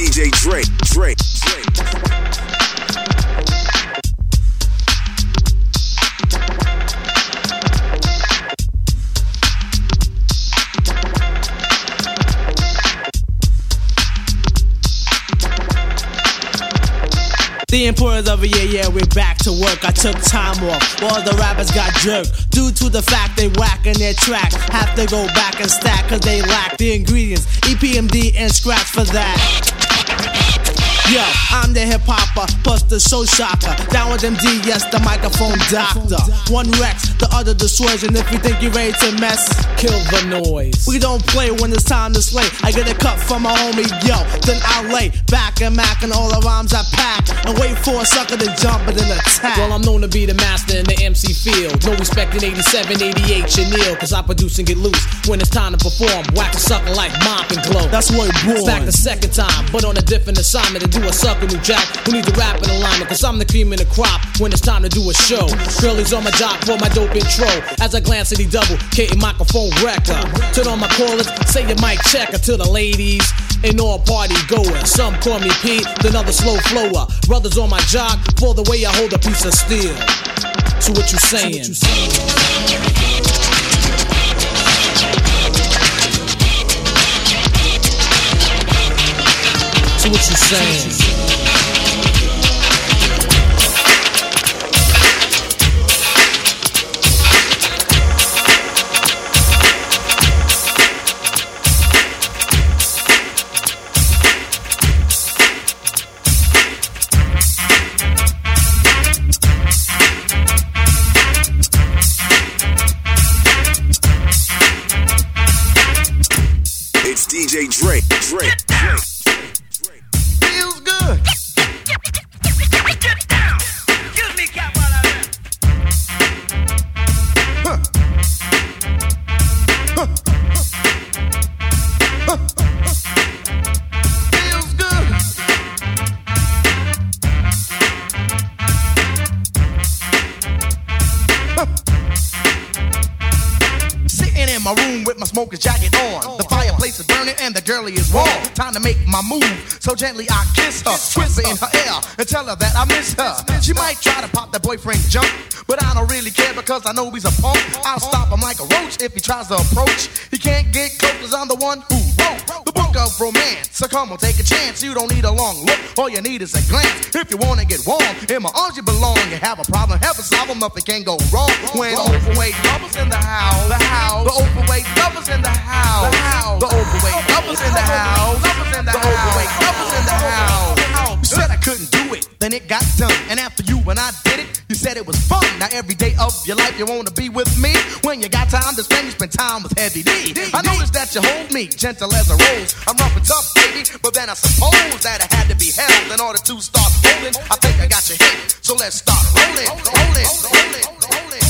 DJ Drake. The importance of a year, we're back to work. I took time off, while the rappers got jerked. Due to the fact they whacking their track. Have to go back and stack, cause they lack the ingredients. EPMD and scratch for that. Yo, I'm the hip-hopper, plus the show shocker. Down with MD, yes, the microphone doctor. One wrecks, the other destroys. And if you think you're ready to mess, kill the noise. We don't play when it's time to slay. I get a cut from my homie, yo, then I lay back and mac and all the rhymes I pack. And wait for a sucker to jump and then attack. Well, I'm known to be the master in the MC field. No respect in 87, 88, Chanel. Cause I produce and get loose when it's time to perform. Whack a sucker like Mop and Glow. That's what it born. It's back the second time, but on a different assignment. To do a sucker new jack who needs to rap in alignment. Cause I'm the cream in the crop when it's time to do a show. Girlies on my job for my dope intro. As I glance at the double, K microphone wrecker. Turn on my callers, say your mic checker to the ladies. And all party goers. Some call me Pete, then others slow flower. Brothers on my jock for the way I hold a piece of steel. So what you saying? So what you saying? It's DJ Drake. Feels good. Get down. Excuse me, cat, while I rap. Feels good. Sitting in my room with my smoker's jacket on. The fireplace is burning and the girlie is warm. Time to make my move, so gently I kiss her, whisper in her ear and tell her that I miss her. She might try to pop that boyfriend jump, but I don't really care because I know he's a punk. I'll stop him like a roach if he tries to approach. He can't get close cause I'm the one who wrote the book of romance. So come on, take a chance. You don't need a long look, all you need is a glance. If you wanna get warm, in my arms you belong. You have a problem, have a problem, nothing can go wrong. When overweight lovers in the house, the overweight lovers in the house, the overweight lovers in the house, the overweight lovers in the house. You said I couldn't do it, then it got done. And after you and I did it, you said it was fun. Now every day of your life you wanna be with me. When you got time to spend, you spend time with Heavy D. I noticed that you hold me gentle as a rose. I'm rough and tough, baby, but then I suppose that I had to be held in order to start holding. I think I got your hit, so let's start rolling, rolling, rolling, rolling.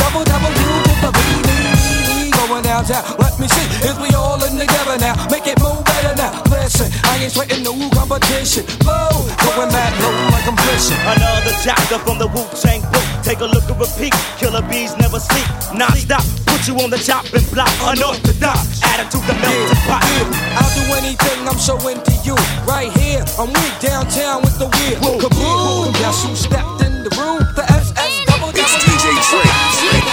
double to the B, going downtown. Let me see if we all in together now. Make it move better now. Listen, I ain't sweating no competition. Low, going back low like I'm fishing. Another chapter from the Wu-Tang book. Take a look and repeat. Killer bees never sleep. Non-stop, put you on the chopping block. Unorthodox, attitude to melting pot. I'll do anything, I'm so into you. Right here, I'm weak downtown with the wheel. Kaboom! Guess who stepped in the room? The SS double. It's DJ Dre.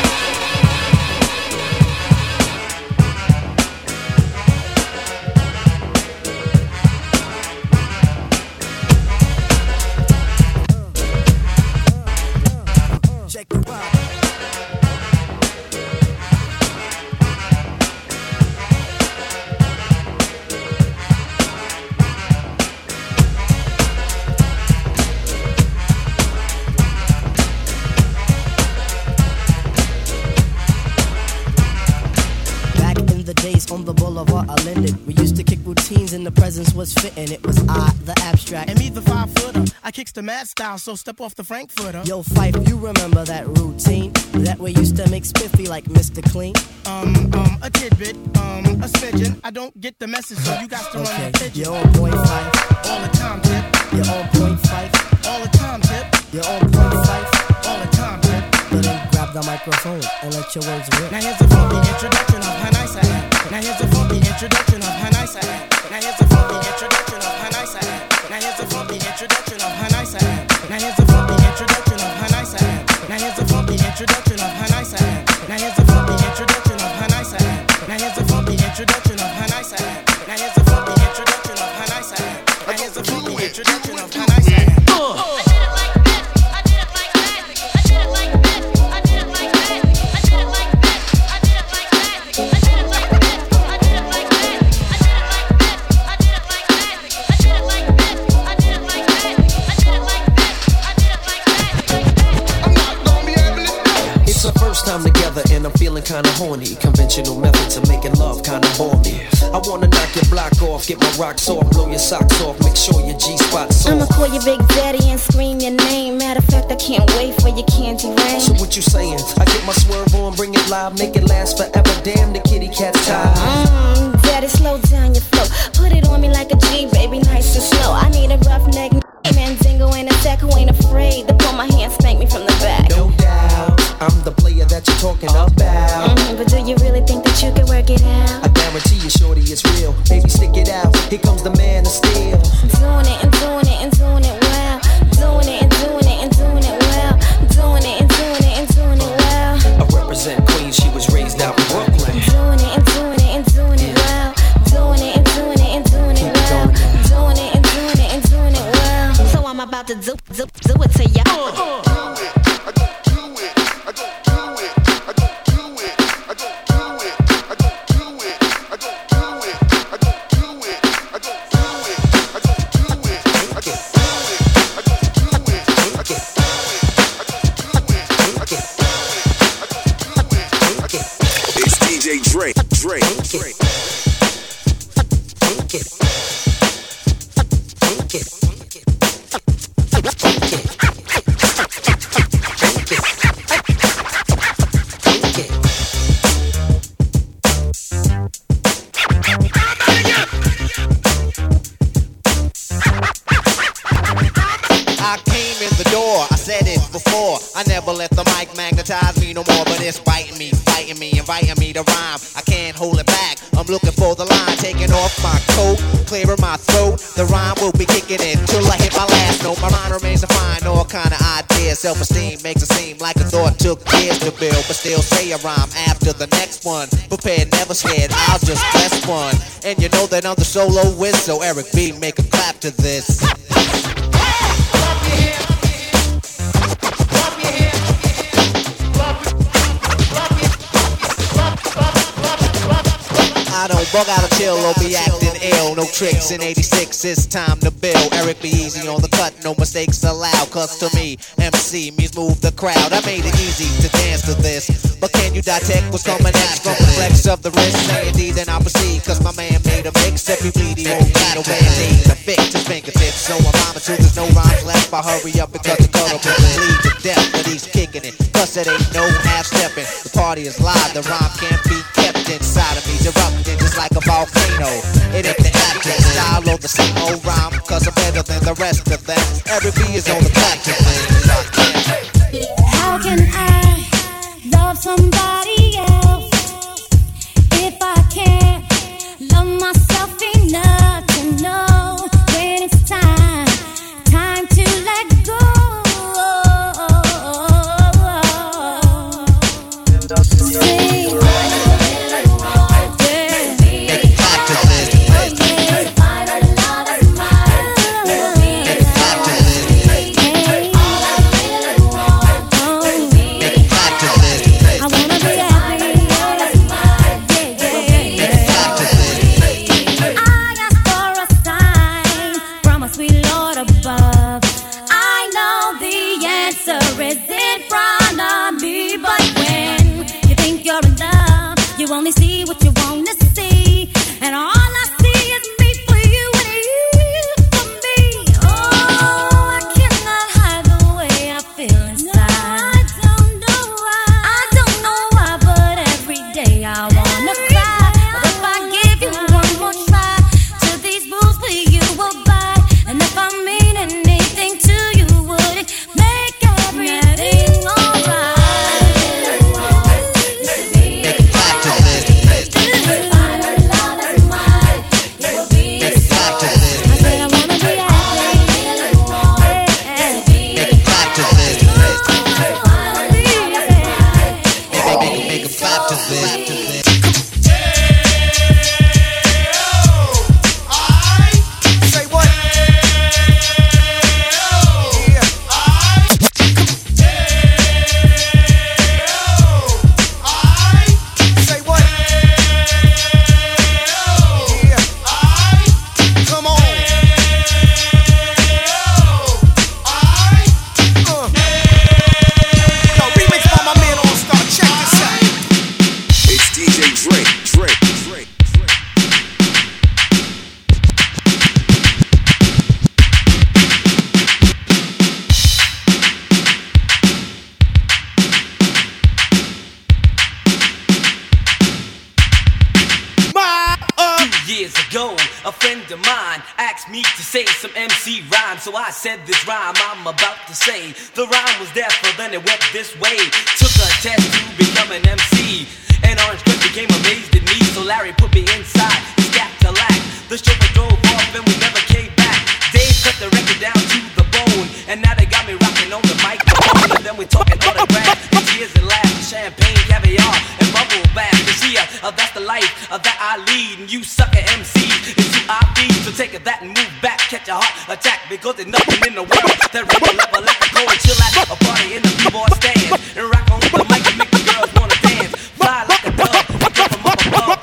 On the boulevard I landed. We used to kick routines and the presence was fitting. It was I, the abstract. And me, the 5-footer. I kicks the mad style, so step off the Frankfurter. Yo, Fife, you remember that routine? That we used to make spiffy like Mr. Clean? A tidbit, a smidgen. I don't get the message, so you got to run the pigeon. You're on point five. All the time, tip. You're on point five. All the time, tip. You're on point five. All the time, tip. But then grab the microphone and let your words rip. Now here's a funky introduction of how nice I am. Now here's a funky introduction of how nice I am. Now here's a funky introduction of how nice I am. Now here's a funky introduction of how nice I am. Now here's a funky introduction of how nice I am. Now here's a funky introduction of how nice I am. Now here's a funky introduction of how nice I am. Now here's a funky introduction of how nice I am. Now here's a funky introduction of how nice I am. Now here's a funky introduction of how nice I am. Time together and I'm feeling kinda horny. Conventional methods of making love kinda bore me. I wanna knock your block off, get my rocks off, blow your socks off, make sure your G-spot's off. I'ma call your big daddy and scream your name. Matter of fact, I can't wait for your candy rain. So what you saying? I get my swerve on, bring it live, make it last forever. Damn, the kitty cat's tired. Daddy, slow down your flow. Put it on me like a G, baby, nice and slow. I need a rough neck, Mandingo and a sack who ain't afraid to pull my hand, spank me from the back. No doubt, I'm the player that you're talking about. But do you really think that you can work it out? I guarantee you, shorty, it's real. Baby, stick it out. Here comes the man of steel. Doing it and doing it and doing it well. Doing it and doing it and doing it well. Doing it and doing it and doing it well. I represent Queens, she was raised out in Brooklyn. Doing it and doing it and doing it well. Doing it and doing it and doing it well. Doing it and doing it and doing it well. So I'm about to do it to ya. I never let the mic magnetize me no more, but it's biting me, fighting me, inviting me to rhyme. I can't hold it back, I'm looking for the line, taking off my coat, clearing my throat. The rhyme will be kicking in till I hit my last note. My mind remains to find all kind of ideas. Self-esteem makes it seem like a thought took years to build, but still say a rhyme after the next one. Prepared, never scared, I'll just press one. And you know that I'm the solo whiz, so Eric B, make a clap to this. I don't bug out of chill or be acting ill. No tricks in 86, it's time to build. Eric be easy on the cut, no mistakes allowed. Cause to me, MC means move the crowd. I made it easy to dance to this, but can you you tech was coming next from the flex of the wrist. Saying D, then I proceed, cause my man made a mix. If you bleed, he won't need no band-aid to fix his fingertips. So I'm rhyming till there's no rhymes left. I hurry up because the cuddle will bleed to death. But he's kicking it, plus it ain't no half-stepping. The party is live, the rhyme can't be kept inside of me. Erupting just like a volcano. It ain't the acting style or the same old rhyme, cause I'm better than the rest of them. Every beat is on the platinum. How can I love somebody else if I can't love myself enough to know when it's time to let go? Sing. Only see what you want to see, and all I see is me for you and you for me. Oh, I cannot hide the way I feel inside. No, I don't know why, but every day I wanna cry. But if I give you one more try, to these rules for you will bite. And if I mean anything to you, would it make everything alright? So I said this rhyme I'm about to say. The rhyme was there, but then it went this way. Took a test to become an MC, and Orange Cliff became amazed at me. So Larry put me inside his Cadillac. The chauffeur drove off and we never came back. Dave cut the record down to the bone, and now they got me rocking on the microphone. And then we talking autographs and tears and laughs, champagne, caviar, and bubble bath. You see, that's the life that I lead, and you sucker MCs is who I feed. So take that and move back, catch a heart attack, because there's nothing in the world that rip a level like a go and chill at a party in the b-boy stand and rock on the mic and make the girls wanna dance, fly like a dove and come from up above.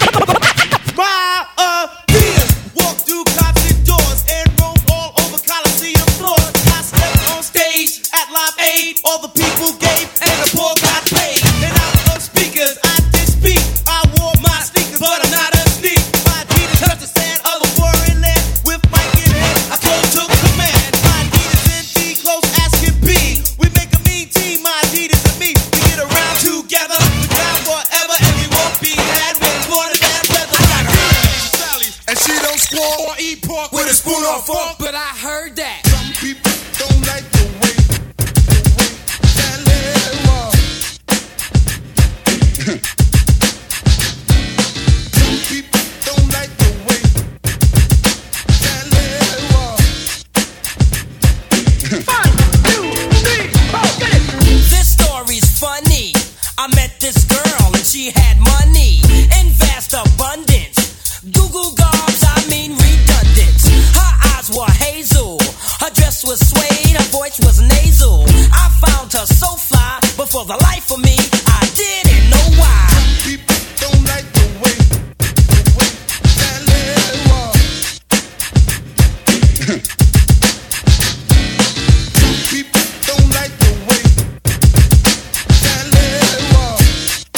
My peers walk through concert doors and roam all over Coliseum floors. I stepped on stage at Live Aid, all the people gave and the poor got paid. And out of speakers I did speak, I wore my sneakers but I'm not a sneak. My Adidas touched the sand of a foreign land. With Mike in hand, I took command. My Adidas and D close as can be. We make a mean team, my Adidas and me. We get around together, we're down forever, and we won't be had with more than bad weather. I got Sally, and she don't squall or eat pork with a spoon or fork. But I heard that some people don't like the way Sally walk. Some people don't like the way Sally walk. 1, 2, 3, 4, get it. This story's funny. I met this girl and she had money in vast abundance. Google gobs, I mean redundant. Her eyes were hazel, her dress was suede, her voice was nasal. I found her so fly, but for the life of me, I didn't know why. People don't like the way Sally walk. People don't like the way Sally walk.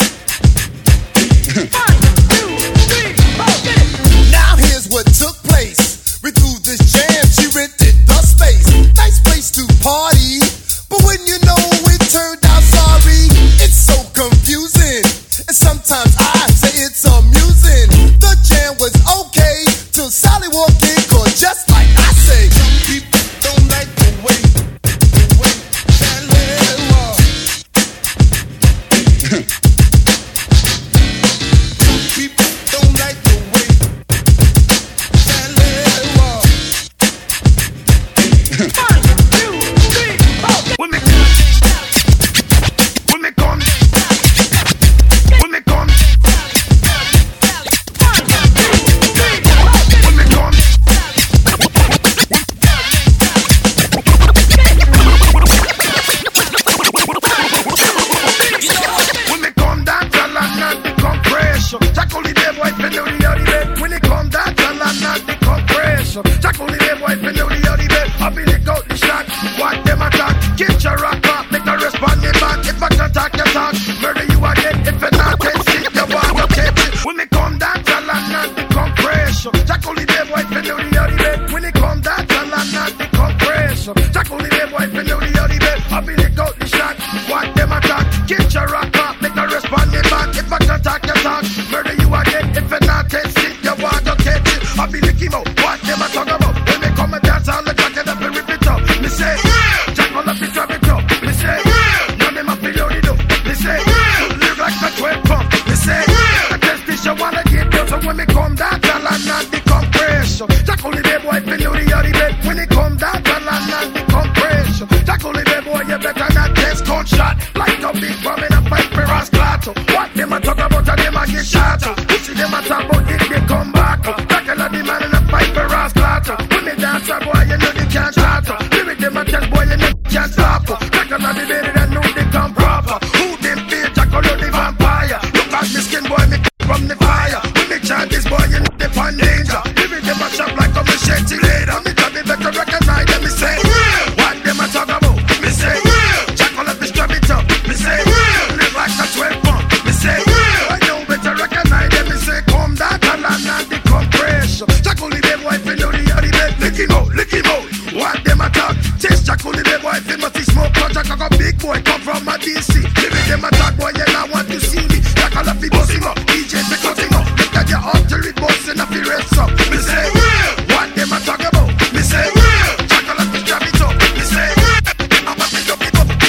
murder you again. If you're not testing, you want to catch it. When me come down, tell I'm not the compression. Jack only the boy for know the other bed. When it come down, tell I'm not the compression. Jack only the boy for know the other bed. I be lick out the shot, what them attack. Get your rock up, make a respond it back. If I can talk, you talk. Murder you again. If you're not testing, you want to catch it. I be licking out, what them a talk about. When me come and dance, I'll jack it up and rip it up. Me say, Jack all up and drop it up. Me say, none them a feel load it up. Me say, live like the 12 pump. Me say, I test this, you wanna get down. So when me come down, tell I'm not the compression. Jack only the boy feel know the other bed. When it come down, tell I'm not the compression. Jack only the boy, you better not test gunshot. Like a big bomb in a pipe for a splatter. What them a talk about, and them a get shot. You see them a talk about if they come back. Tackle a the man in a pipe for a splatter. When me dance a boy, you know they can't start. Lyric them a test boy, you know they can't stop. Tackle a the baby, they know they come proper. Who them feel, tackle on the vampire. Look at me skin boy, me from the fire. When me chant this boy, you know they find danger. Lyric them a chop like a machete later. Me tell me better recognize them, me say. What them a talk about? Me say. Jackal up the strap it up. Me say. Live like a 12 pump. Me say. I know better recognize them. Me say. Come down, tell I'm not the compression. Jackal the baby wife, you know the other bed. Lick him out, lick him out. What them a talk? Chase Jackal the baby wife, him must smoke project. I got big boy come from a DC. Living them a talk, boy, you not want to see me. Jackal up the bust him up. DJ to cut him up. Look at your artery bust and up the rest up. Me say. What them a talk about? Me say. Jackal up the strap it up. Me say. I'm up it up it up.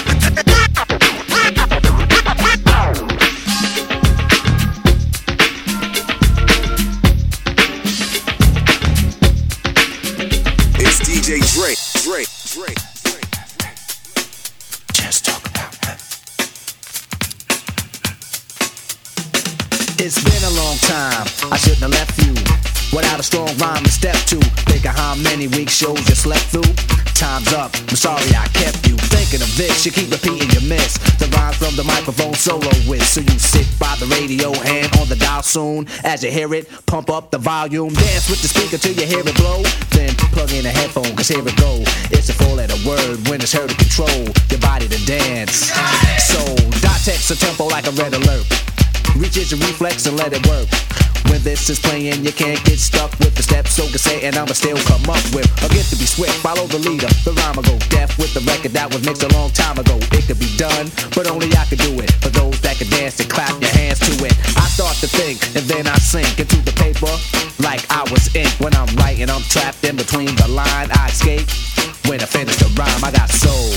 It's DJ Drake. Just talk about that. It's been a long time, I shouldn't have left you without a strong rhyme to step to. Think of how many week shows you slept through. Time's up, I'm sorry I kept you thinking of this. You keep repeating your miss the rhyme from the microphone solo with. So you sit by the radio, hand on the dial soon. As you hear it, pump up the volume. Dance with the speaker till you hear it blow. Then plug in a headphone, cause here it go. It's a four-letter word when it's heard to control your body to dance. So dot text a tempo like a red alert. Reach your reflex and let it work. When this is playing, you can't get stuck with the steps. So can say, and I'ma still come up with a gift to be swift. Follow the leader, the rhyme will go deaf with the record that was mixed a long time ago. It could be done, but only I could do it. For those that can dance and clap your hands to it. I start to think, and then I sink into the paper like I was ink. When I'm writing, I'm trapped in between the line. I escape when I finish the rhyme. I got soul.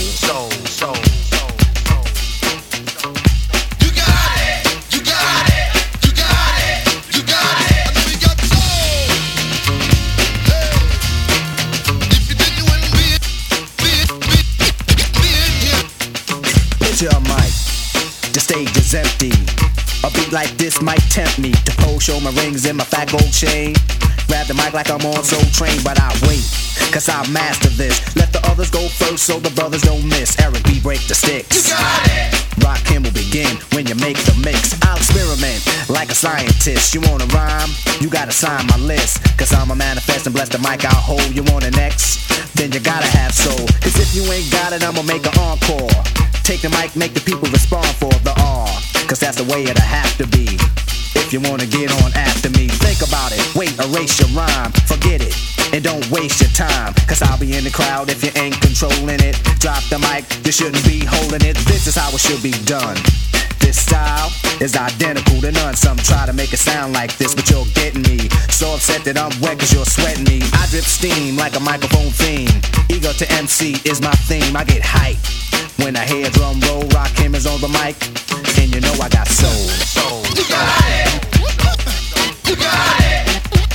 Your mic, the stage is empty. A beat like this might tempt me to pose, show my rings and my fat gold chain. Grab the mic like I'm on Soul Train, but I wait, cause I master this. Let the others go first so the brothers don't miss. Eric B, break the sticks. You got it! Rock him will begin when you make the mix. I'll experiment like a scientist. You wanna rhyme? You gotta sign my list. Cause I'm a manifest and bless the mic I'll hold. You want an X? Then you gotta have soul. Cause if you ain't got it, I'ma make an encore. Take the mic, make the people respond for the R. Cause that's the way it'll have to be. If you wanna get on after me, think about it. Wait, erase your rhyme, forget it, and don't waste your time. Cause I'll be in the crowd if you ain't controlling it. Drop the mic, you shouldn't be holding it. This is how it should be done. This style is identical to none. Some try to make it sound like this, but you're getting me so upset that I'm wet cause you're sweating me. I drip steam like a microphone theme. Ego to MC is my theme. I get hype when I hear drum roll. Rock him is on the mic, and you know I got soul. You got it. You got it.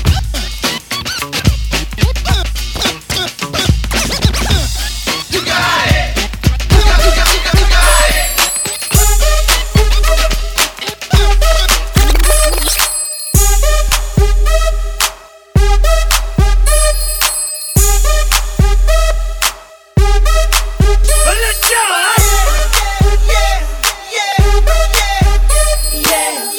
You got it. Let's go! Yeah.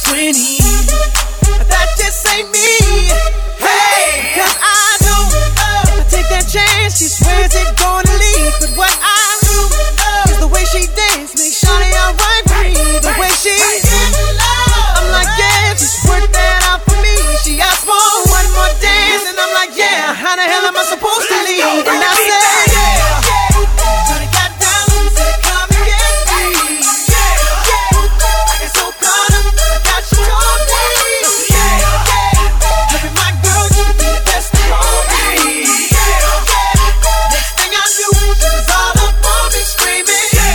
20. That just ain't me. Hey, cause I know if I take that chance, she swears it's gonna leave. But what I do is the way she dance makes Shawty alright with me. The way she I'm like, yeah, just work that out for me. She asked for one more dance, and I'm like, yeah, how the hell am I supposed to leave? And I said, yeah. So they got down, said, come and get me. I get so caught up, I got you on me. Look at my girl, you be the best on me. Next thing I knew, she was all up on me screaming.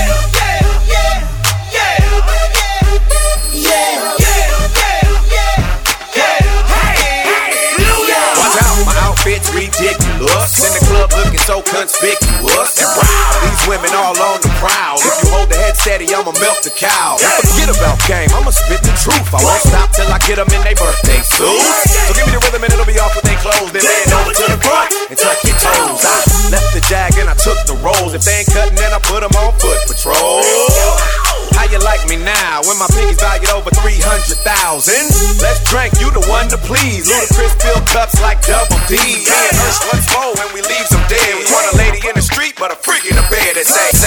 Outfit's ridiculous. In the club looking so conspicuous. And wow, these women all on the prowl. If you hold the head steady, I'ma milk the cow. And forget about game, I'ma spit the truth. I won't stop till I get them in their birthday suits. So give me the rhythm and it'll be off with their clothes. Then bend over to the front and tuck your toes. I left the jag and I took the rolls. If they ain't cutting, then I put them on foot patrol. How you like me now when my pinky's valued over 300,000? Let's drink, you the one to please. Ludacris fill cups like Double D. Me and Hirsch once more when we leave them dead. We want a lady in the street, but a freak in the bed that say.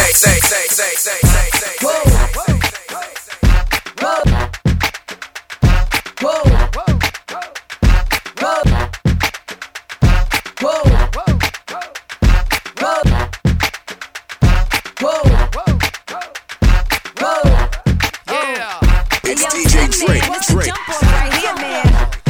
It's DJ Drake. Jump off right here, man.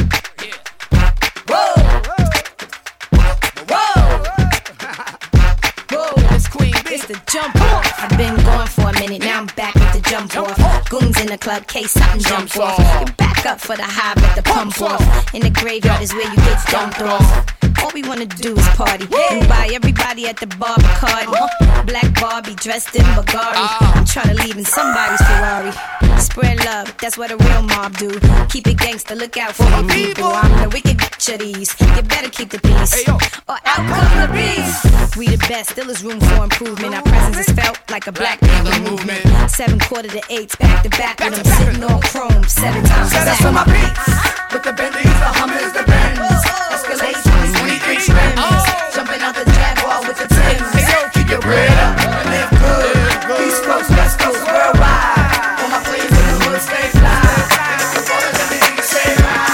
It's the jump off. I've been gone for a minute, now I'm back with the jump off. Goons in the club, case something jump off. You back up for the high, let the pump off. In the graveyard is where you get dumped off. All we wanna do is party and buy everybody at the bar Bacardi. Black Barbie dressed in Bulgari. I'm tryna leave in somebody's Ferrari. Spread love, that's what a real mob do. Keep it gangster, look out for the people. I'm the wicked bitch of these. You better keep the peace, or out come the beast. We the best, still is room for improvement. Our presence is felt like a black people movement. 7 quarter to 8, back to back with them sitting on chrome 7 times. So that's on my beats. With the Bentleys, the Hummers, the Benz. Escalade 23 trims. Jumping out the Jaguar with the Timbs. Hey yo, keep your bread up and live good. East Coast, West Coast, worldwide. All my players in the hood stay fly. And if you want it, let me hear you say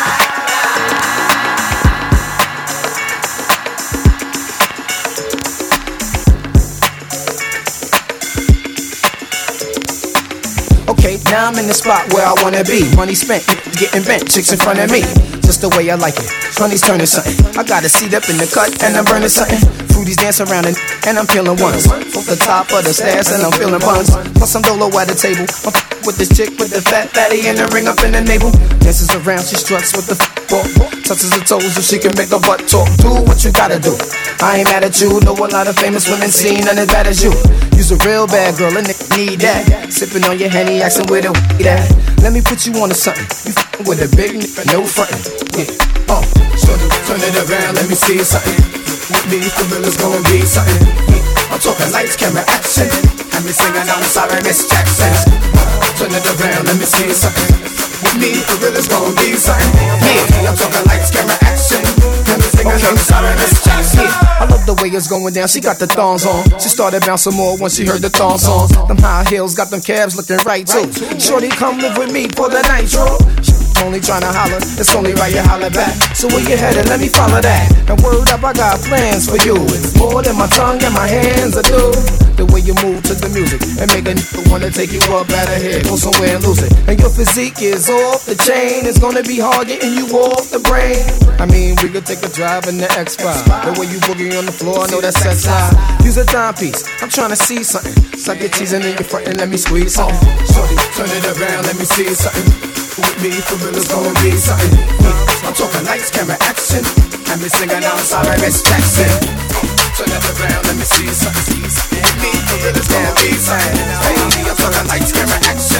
Okay, now I'm in the spot where I wanna be. Money spent, getting bent, chicks in front of me. Just the way I like it. Money's turning something. I got a seat up in the cut and I'm burning something. Fruities dance around and I'm feeling ones. Off the top of the stairs and I'm feeling buns. Plus some dolo at the table. I'm with this chick with the fat fatty and the ring up in the navel. Dances around, she struts with the walk. Touches her toes so she can make her butt talk. Do what you gotta do. I ain't mad at you. Know a lot of famous women seen none as bad as you. You's a real bad girl and need that. Sipping on your Henny, asking where the weed at. Let me put you on to something. You f***ing with a big nigga, no frontin'. Yeah. Shorty, turn it around, let me see something. With me, the miller's gonna be something. Yeah. I'm talking lights, camera, action. And me singing, I'm sorry, Miss Jackson. Turn it around, let me see something. With me, the miller's gonna be something. Yeah, I'm talking lights, camera, action. And me singing, I'm sorry, Miss Jackson. I love the way it's going down, she got the thongs on. She started bouncing more when she heard the thong songs. Them high heels got them calves looking right too. Shorty, come live with me for the nitro. Only tryna holler, it's only right you holler back. So where you headed, let me follow that. And word up, I got plans for you. It's more than my tongue and my hands will do. The way you move to the music and make a nigga wanna take you up out of here, go somewhere and lose it. And your physique is off the chain. It's gonna be hard getting you off the brain. I mean, we could take a drive in the X5. The way you boogie on the floor, I know that's sex high. Use a timepiece, I'm tryna see something. Suck your teasing in your front and let me squeeze something. Shorty, turn it around, let me see something. With me, for real, it's gonna be something. I'm talking lights, camera, action. And me singing, I'm sorry, Miss Jackson. Turn it around, let me see something. With me, for real, it's gonna be something. Hey, I'm talking lights, camera, action.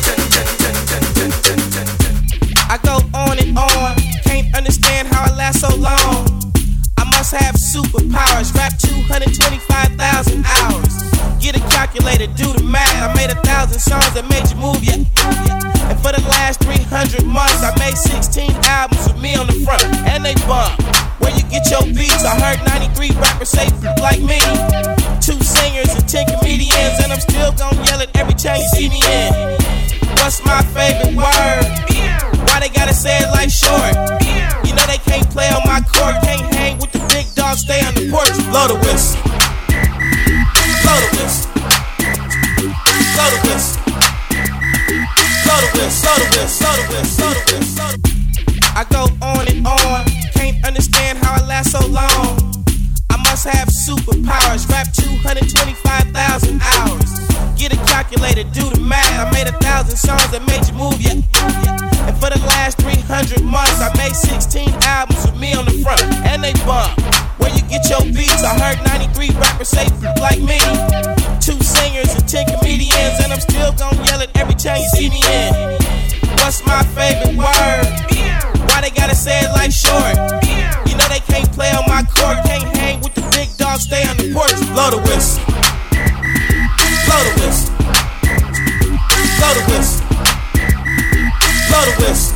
I go on and on, can't understand how I last so long. I must have superpowers, rap 225,000 hours. Get a calculator. calculator, do the math. I made 1,000 songs that made you move, yeah. And for the last 300 months, I made 16 albums with me on the front, and they bump. Where you get your beats? I heard 93 rappers say like me. 2 singers and 10 comedians, and I'm still gon' yell it every time you see me in. What's my favorite word? Why they gotta say it like short? You know they can't play on my court, can't hang with the big dogs, stay on the porch. Blow the whistle. Blow the whistle. Blow the whistle. Blow the whistle. Blow the whistle. Blow the whistle. Blow the whistle. I go on and on, can't understand how I last so long. I must have superpowers, rap 225,000 hours. Get a calculator, do the math. I made 1,000 songs that made you move, yeah. And for the last 300 months, I made 16 albums with me on the front, and they bump. Where you get your beats? I heard 93 rappers say like me. 2 singers and 10 comedians, and I'm still gon' yell it every time you see me in. What's my favorite word? Why they gotta say it like short? You know they can't play on my court, can't hang with the big dogs, stay on the porch. Blow the whistle. Blow the whistle. Blow the whistle. Blow the whistle.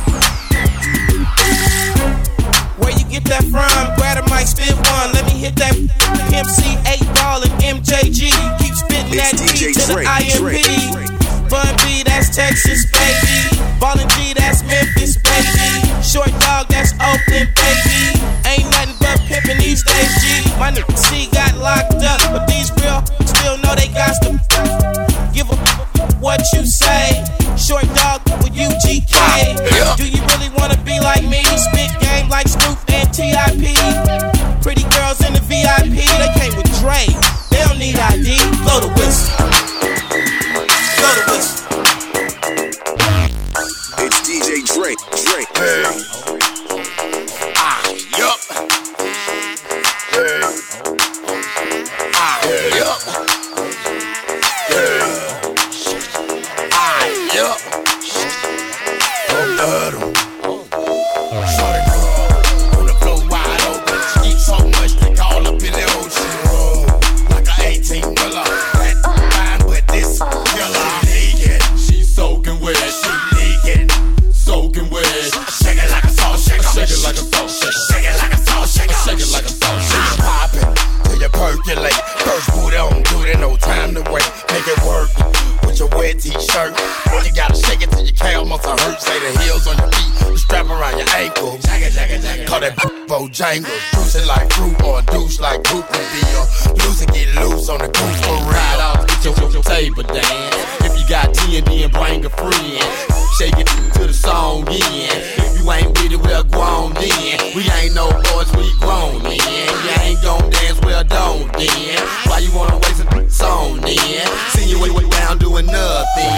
Where you get that from? Grab a mic, spit one. Let me hit that Pimp C, 8-Ball, and MJG. Keep spitting that T to the IMP. Bun B, that's Texas, baby. Ballin' G, that's Memphis, baby. Short Dog, that's Oakland, baby. Ain't nothing but pimpin' these days, G. My nigga C got locked up, but these real still know they got to give a what you say. Short Dog with UGK. Do you really wanna be like me? Spit game like Snoop and T.I.P. Pretty girls in the VIP, they came with Dre. They don't need ID. Blow the whistle. Blow the whistle. It's DJ Dre. Hey. Yup. Hey. Yup. Hey. Yup. On the floor wide open. Eat so much they call up in the ocean. Like an 18-wheeler. Fine, but this killer naked. She's soaking wet. She naked. Soaking wet. Shake it like a salt shaker. Shake it like a salt shaker. Shake it like a salt shaker. Shake it like a salt shaker. Poppin' till you percolate. First booty on duty, no time to wait. Make it work with your wet t-shirt. You gotta shake it till your calf muscle hurt. Say the heels on your feet, the strap around your ankle. Call that Bojangles. Juice it like fruit or a douche like Cooper deal. Loose and get loose on the goose for real. Ride off, get your table dance. If you got T&D and bring a friend. Shake it to the song in. If you ain't with it, well, go on then. We ain't no boys, we grown then. You ain't gon' dance, well, don't then. Why you wanna waste a song then? See you way down doing nothing.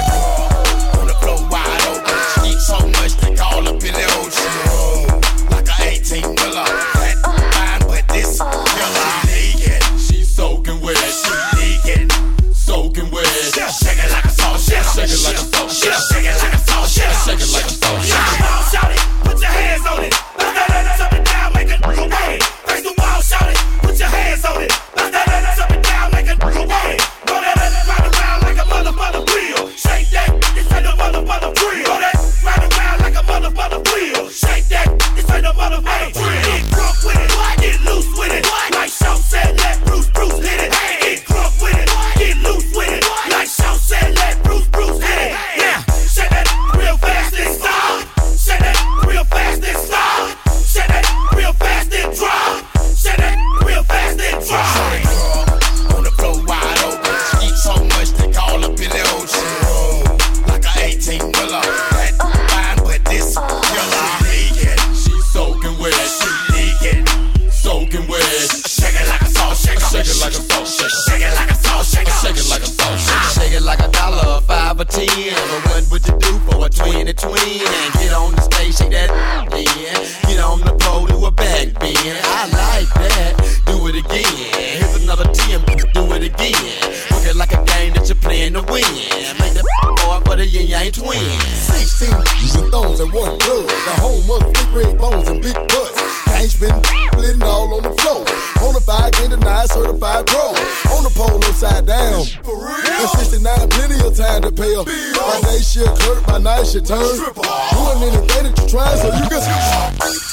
On the floor wide open. Eat so much they call up in the ocean. Like an 18-wheeler. Fine, but this killer naked. She's soaking wet. She naked. Soaking wet. Shake it like a salt shaker. Shake it like a salt shaker. Shake it like a salt shaker. Shake it like a salt shaker. Come on, shout it. Put your hands on it. Bounce that up and down, make it away. Face the wall, shout it. Put your hands on it. Bounce that up and down, make it away. Roll that ride around like a mother wheel. Shake that. This ain't no mother drill. Roll that ride around like a mother wheel. Shake that. This ain't no mother drill. Get drunk with it. Get loose with it. Like Shaw said, let Bruce hit it. Get drunk with it. Get loose with it. Like Shaw said, let Bruce hit it. Yeah, shake that real fast and stop. Shake that real fast and stop. Shake that real fast and drop. Shake that real fast and drop. On the floor wide open. Eat so much they call up in the ocean. Like an 18-wheeler. Fine, but this killer naked. She's soaking wet. She naked. Soaking wet. Shake it like a salt shaker. Shake it like a salt shaker. Shake it like a salt shaker. Shake it like a salt shaker. Shake it like $1, $5 or 10. But what would you do for a 20 twin? Get on the stage, shake that then. Get on the pole, do a back bend. I like that. Do it again. Here's another 10. Do it again. Look it like a game that you're playing to win. Make the boy for the yin-yang twin. 16 with thorns and one blood. The home of big red bones and big butts. Cash been splitting all on the floor. Bonafide, can't deny, certified pro. On the pole of upside down. For real? At 69, plenty of time to pay her. By day she'll clerk, by night she'll turn. Doing anything that you try so you can